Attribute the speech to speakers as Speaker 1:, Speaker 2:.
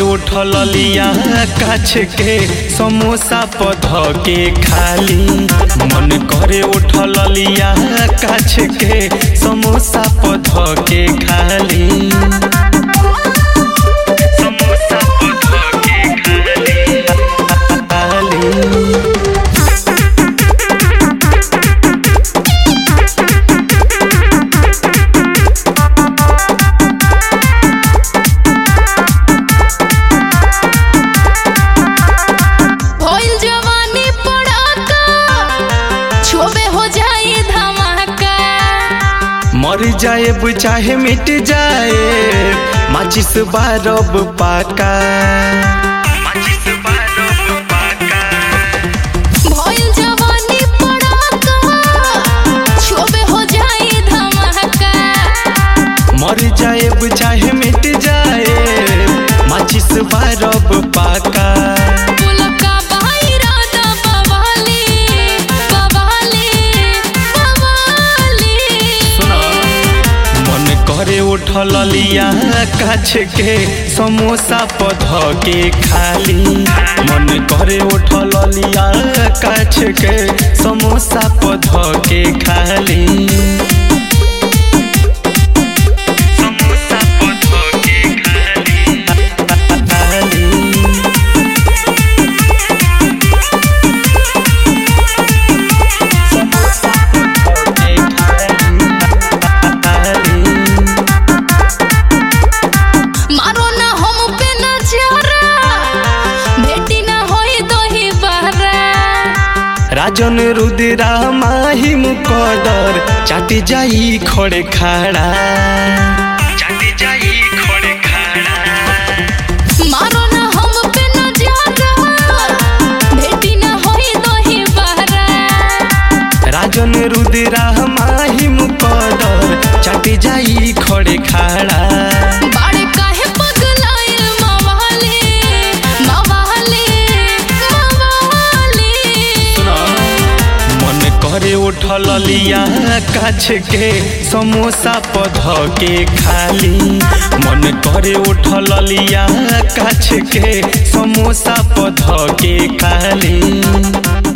Speaker 1: उठल लिया काछ के समोसा पध के खाली। मन करे उठल लिया काछ के समोसा पध के खाली। समोसा पध के मर जाए चाहे मिट जाए माचिस बारब पाका।
Speaker 2: भइल जवानी पड़ाका छोबे हो जाए धमाका।
Speaker 1: मर जाए चाहे मिट जाए माचिस बारब पाका। करे उठल लिया काछ के समोसा पध के खाली। मन करे उठल लिया काछ के समोसा पध के खाली। समोसा पध के खाली। राजन रुद्रा माही मुकदर चाटी जाई खड़े खाड़ा। चाटी जाई खड़े खाड़ा।
Speaker 2: मारो ना हम पे नजर भेटी ना होई दोही बहरा।
Speaker 1: राजन रुद्रा माही मुकदर चाटी जाई खड़े खाड़ा।
Speaker 2: बाड़े काहे पगलाइल मवाली मवाली मवाली।
Speaker 1: मन करे उठल लिया काछ के समोसा पध के खाली। मन करे उठल लिया काछ के समोसा पध के खाली।